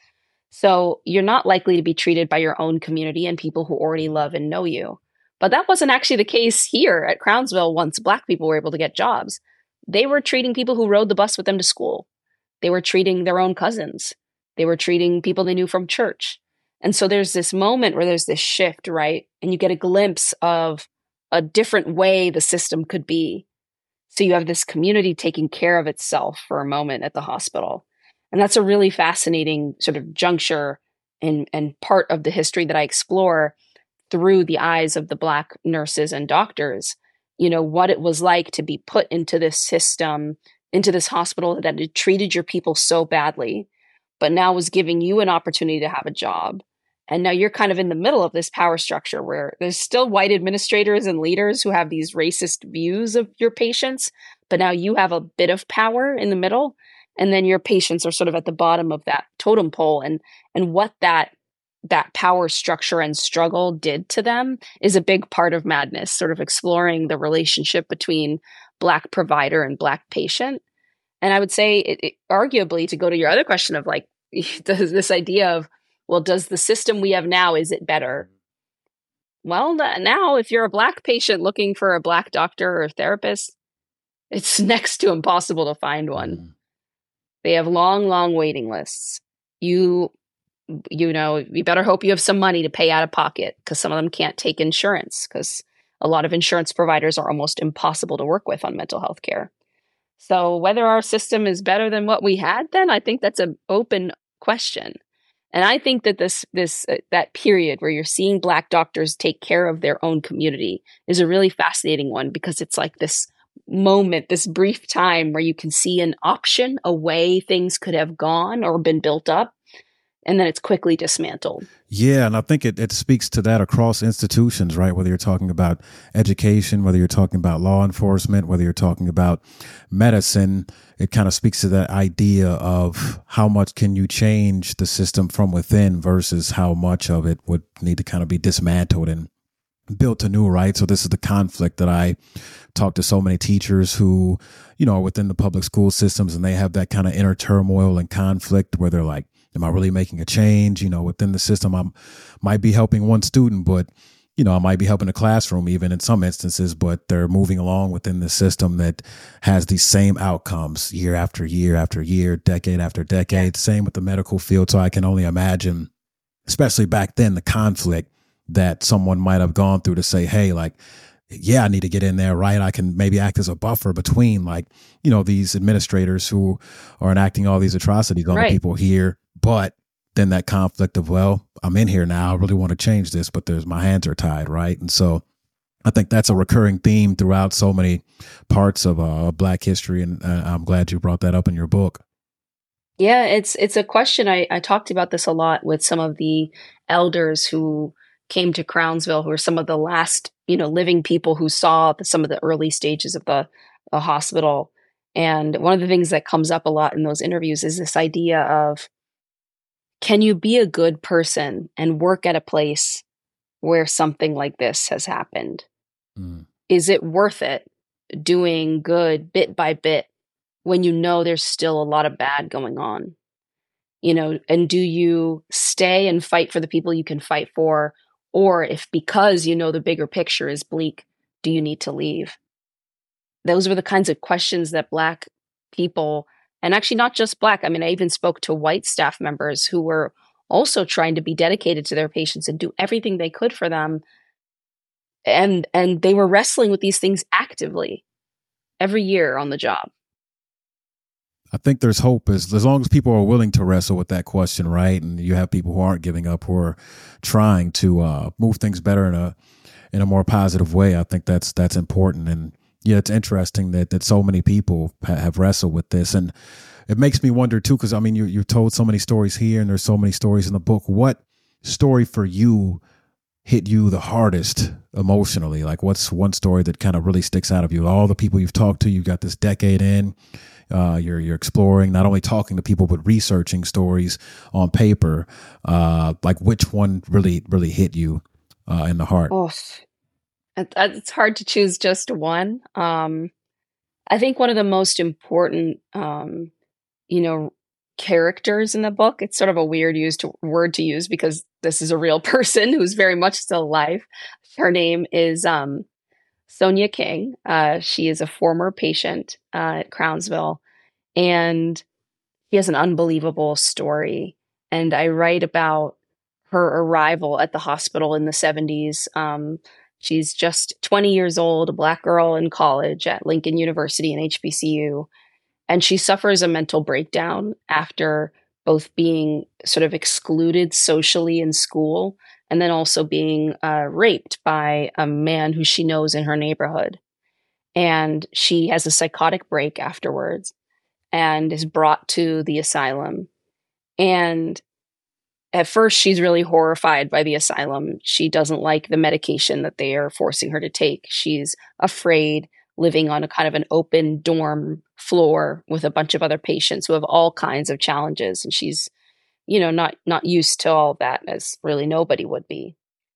So you're not likely to be treated by your own community and people who already love and know you. But that wasn't actually the case here at Crownsville once Black people were able to get jobs. They were treating people who rode the bus with them to school. They were treating their own cousins. They were treating people they knew from church. And so there's this moment where there's this shift, right? And you get a glimpse of a different way the system could be. So you have this community taking care of itself for a moment at the hospital. And that's a really fascinating sort of juncture and, and part of the history that I explore through the eyes of the Black nurses and doctors. You know, what it was like to be put into this system, into this hospital that had treated your people so badly, but now was giving you an opportunity to have a job. And now you're kind of in the middle of this power structure where there's still white administrators and leaders who have these racist views of your patients, but now you have a bit of power in the middle. And then your patients are sort of at the bottom of that totem pole. And, and what that, that power structure and struggle did to them is a big part of Madness, sort of exploring the relationship between Black provider and Black patient. And I would say, it, it, arguably, to go to your other question of like, this idea of, well, does the system we have now, is it better? Well, now if you're a Black patient looking for a Black doctor or therapist, it's next to impossible to find one. Mm. They have long, long waiting lists. You you know, you better hope you have some money to pay out of pocket, because some of them can't take insurance, because a lot of insurance providers are almost impossible to work with on mental health care. So whether our system is better than what we had then, I think that's an open question. And I think that this this uh, that period where you're seeing Black doctors take care of their own community is a really fascinating one, because it's like this moment, this brief time where you can see an option, a way things could have gone or been built up, and then it's quickly dismantled. Yeah, and I think it, it speaks to that across institutions, right? Whether you're talking about education, whether you're talking about law enforcement, whether you're talking about medicine, it kind of speaks to that idea of how much can you change the system from within versus how much of it would need to kind of be dismantled and built anew, right? So this is the conflict that I talk to so many teachers who, you know, are within the public school systems, and they have that kind of inner turmoil and conflict where they're like, am I really making a change? You know, within the system, I might be helping one student, but, you know, I might be helping a classroom even in some instances, but they're moving along within the system that has these same outcomes year after year after year, decade after decade. Same with the medical field. So I can only imagine, especially back then, the conflict that someone might have gone through to say, hey, like, yeah, I need to get in there, right? I can maybe act as a buffer between, like, you know, these administrators who are enacting all these atrocities on Right. the people here. But then that conflict of, well, I'm in here now, I really want to change this, but there's my hands are tied, right? And so I think that's a recurring theme throughout so many parts of uh, Black history. And uh, I'm glad you brought that up in your book. Yeah, it's it's a question. I, I talked about this a lot with some of the elders who came to Crownsville, who are some of the last, you know, living people who saw the, some of the early stages of the, the hospital. And one of the things that comes up a lot in those interviews is this idea of, can you be a good person and work at a place where something like this has happened? Mm. Is it worth it doing good bit by bit when you know there's still a lot of bad going on? You know, and do you stay and fight for the people you can fight for? Or if, because you know the bigger picture is bleak, do you need to leave? Those were the kinds of questions that Black people, and actually not just Black, I mean, I even spoke to white staff members who were also trying to be dedicated to their patients and do everything they could for them. And and they were wrestling with these things actively every year on the job. I think there's hope as as long as people are willing to wrestle with that question, right? And you have people who aren't giving up, who are trying to uh, move things better in a in a more positive way. I think that's that's important. And yeah, it's interesting that that so many people ha- have wrestled with this, and it makes me wonder too, because I mean, you you told so many stories here, and there's so many stories in the book. What story for you hit you the hardest emotionally? Like, what's one story that kind of really sticks out of you? All the people you've talked to, you've got this decade in. Uh, you're you're exploring, not only talking to people, but researching stories on paper. Uh, like, which one really really hit you uh, in the heart? Oh, it- it's hard to choose just one. Um, I think one of the most important, um, you know, characters in the book, it's sort of a weird used to, word to use, because this is a real person who's very much still alive. Her name is um, Sonia King. Uh, she is a former patient uh, at Crownsville, and she has an unbelievable story. And I write about her arrival at the hospital in the seventies. Um, she's just twenty years old, a Black girl in college at Lincoln University and H B C U. And she suffers a mental breakdown after both being sort of excluded socially in school and then also being uh, raped by a man who she knows in her neighborhood. And she has a psychotic break afterwards and is brought to the asylum. And at first, she's really horrified by the asylum. She doesn't like the medication that they are forcing her to take. She's afraid, living on a kind of an open dorm floor with a bunch of other patients who have all kinds of challenges. And she's, you know, not not used to all that, as really nobody would be.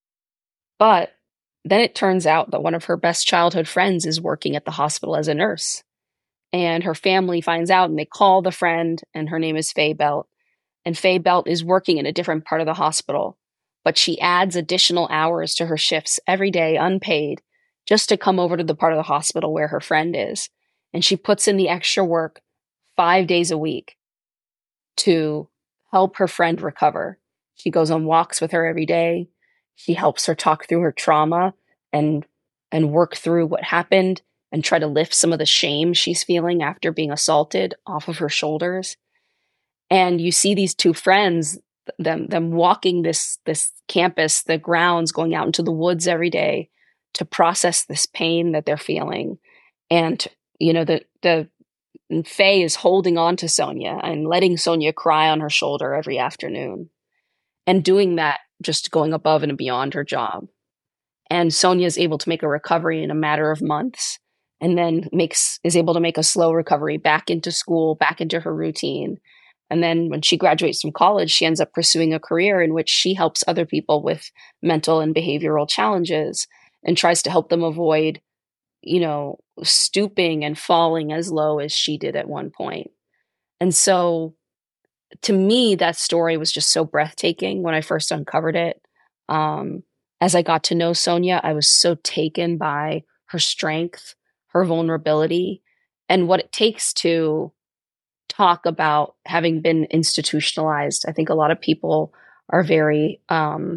But then it turns out that one of her best childhood friends is working at the hospital as a nurse. And her family finds out, and they call the friend, and her name is Faye Belt. And Faye Belt is working in a different part of the hospital, but she adds additional hours to her shifts every day, unpaid, just to come over to the part of the hospital where her friend is. And she puts in the extra work five days a week to help her friend recover. She goes on walks with her every day. She helps her talk through her trauma and and work through what happened and try to lift some of the shame she's feeling after being assaulted off of her shoulders. And you see these two friends, them them walking this this campus, the grounds, going out into the woods every day to process this pain that they're feeling. And you know, the the Faye is holding on to Sonia and letting Sonia cry on her shoulder every afternoon, and doing that, just going above and beyond her job. And Sonia is able to make a recovery in a matter of months, and then makes is able to make a slow recovery back into school, back into her routine. And then when she graduates from college, she ends up pursuing a career in which she helps other people with mental and behavioral challenges and tries to help them avoid, you know, stooping and falling as low as she did at one point. And so to me, that story was just so breathtaking when I first uncovered it. Um, as I got to know Sonia, I was so taken by her strength, her vulnerability, and what it takes to talk about having been institutionalized. I think a lot of people are very, um,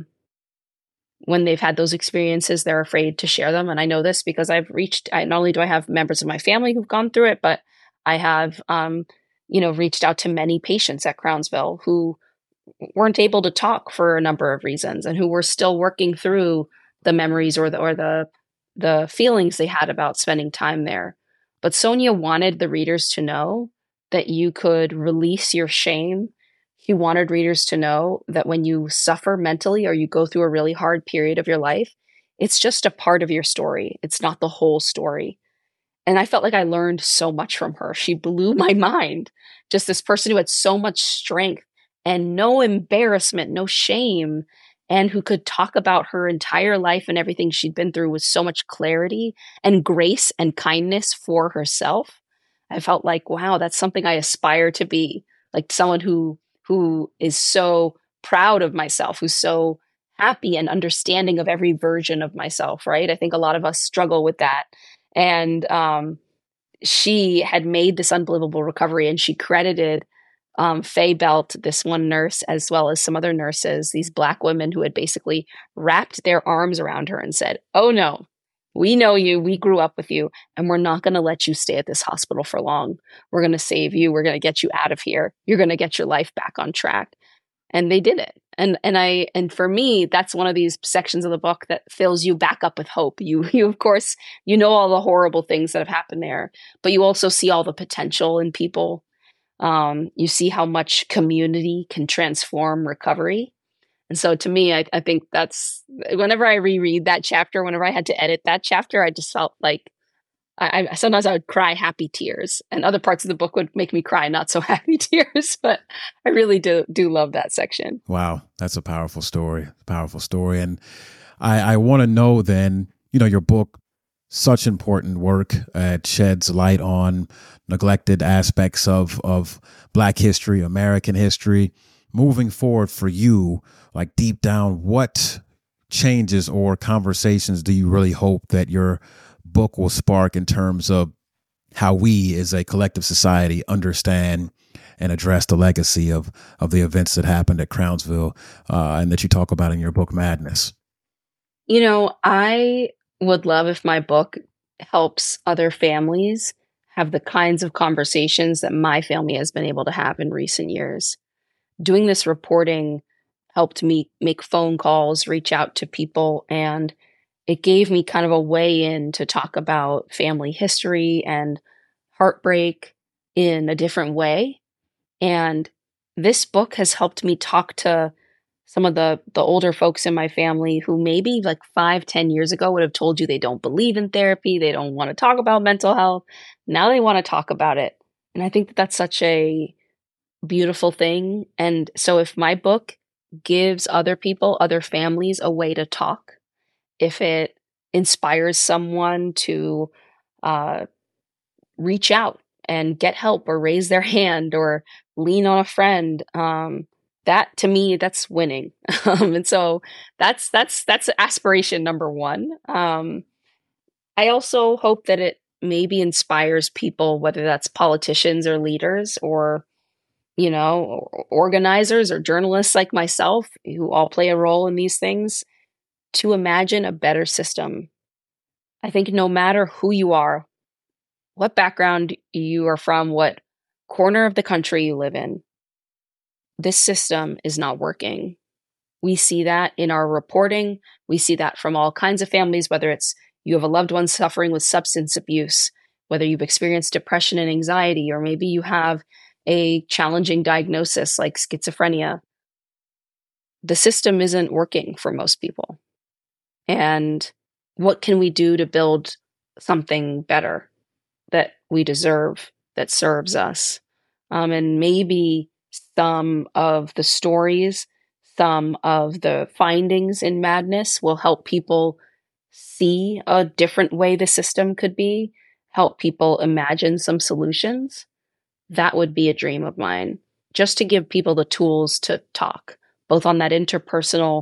when they've had those experiences, they're afraid to share them. And I know this because I've reached, I, not only do I have members of my family who've gone through it, but I have, um, you know, reached out to many patients at Crownsville who weren't able to talk for a number of reasons and who were still working through the memories or the, or the, the feelings they had about spending time there. But Sonia wanted the readers to know that you could release your shame. She wanted readers to know that when you suffer mentally or you go through a really hard period of your life, it's just a part of your story. It's not the whole story. And I felt like I learned so much from her. She blew my mind. Just this person who had so much strength and no embarrassment, no shame, and who could talk about her entire life and everything she'd been through with so much clarity and grace and kindness for herself. I felt like, wow, that's something I aspire to be, like someone who who is so proud of myself, who's so happy and understanding of every version of myself, right? I think a lot of us struggle with that. And um, she had made this unbelievable recovery, and she credited um, Faye Belt, this one nurse, as well as some other nurses, these Black women who had basically wrapped their arms around her and said, oh no, we know you, we grew up with you, and we're not going to let you stay at this hospital for long. We're going to save you. We're going to get you out of here. You're going to get your life back on track. And they did it. And and I and for me, that's one of these sections of the book that fills you back up with hope. You you of course, you know all the horrible things that have happened there, but you also see all the potential in people. Um, you see how much community can transform recovery. And so to me, I, I think that's, whenever I reread that chapter, whenever I had to edit that chapter, I just felt like I, I sometimes I would cry happy tears, and other parts of the book would make me cry not so happy tears. But I really do do love that section. Wow, that's a powerful story, powerful story. And I, I want to know then, you know, your book, such important work. Uh, it sheds light on neglected aspects of of Black history, American history. Moving forward for you, like deep down, what changes or conversations do you really hope that your book will spark in terms of how we as a collective society understand and address the legacy of of the events that happened at Crownsville uh, and that you talk about in your book, Madness? You know, I would love if my book helps other families have the kinds of conversations that my family has been able to have in recent years. Doing this reporting helped me make phone calls, reach out to people, and it gave me kind of a way in to talk about family history and heartbreak in a different way. And this book has helped me talk to some of the the older folks in my family who maybe like five, ten years ago would have told you they don't believe in therapy, they don't want to talk about mental health. Now they want to talk about it. And I think that that's such a beautiful thing. And so if my book gives other people, other families, a way to talk, if it inspires someone to uh, reach out and get help or raise their hand or lean on a friend, um, that to me, that's winning. um, and so that's that's that's aspiration number one. Um, I also hope that it maybe inspires people, whether that's politicians or leaders or you know, organizers or journalists like myself, who all play a role in these things, to imagine a better system. I think no matter who you are, what background you are from, what corner of the country you live in, this system is not working. We see that in our reporting. We see that from all kinds of families, whether it's you have a loved one suffering with substance abuse, whether you've experienced depression and anxiety, or maybe you have a challenging diagnosis like schizophrenia. The system isn't working for most people. And what can we do to build something better that we deserve, that serves us? Um, and maybe some of the stories, some of the findings in Madness will help people see a different way the system could be, help people imagine some solutions. That would be a dream of mine, just to give people the tools to talk, both on that interpersonal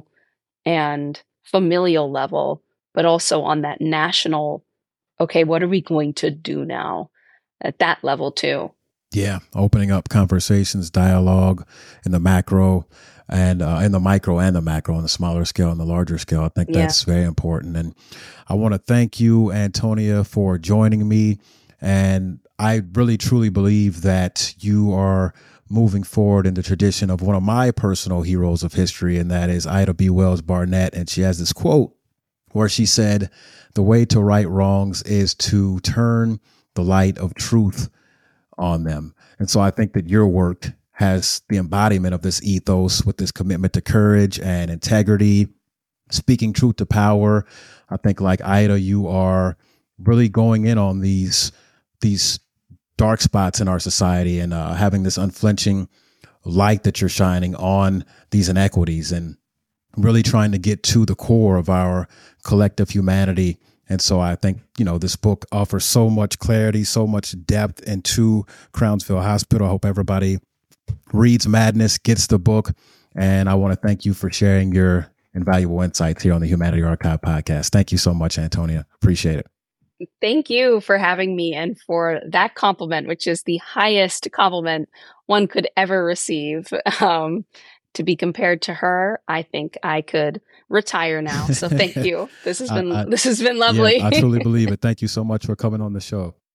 and familial level, but also on that national, okay, what are we going to do now at that level too? Yeah, opening up conversations, dialogue in the macro and uh, in the micro and the macro, on the smaller scale and the larger scale. I think that's yeah. very important. And I want to thank you, Antonia, for joining me. And I really, truly believe that you are moving forward in the tradition of one of my personal heroes of history, and that is Ida B. Wells Barnett. And she has this quote where she said, "The way to right wrongs is to turn the light of truth on them." And so I think that your work has the embodiment of this ethos, with this commitment to courage and integrity, speaking truth to power. I think, like Ida, you are really going in on these these dark spots in our society and uh, having this unflinching light that you're shining on these inequities and really trying to get to the core of our collective humanity. And so I think, you know, this book offers so much clarity, so much depth into Crownsville Hospital. I hope everybody reads Madness, gets the book. And I want to thank you for sharing your invaluable insights here on the Humanity Archive podcast. Thank you so much, Antonia. Appreciate it. Thank you for having me and for that compliment, which is the highest compliment one could ever receive. Um, to be compared to her, I think I could retire now. So thank you. This has been I, I, this has been lovely. Yeah, I truly believe it. Thank you so much for coming on the show.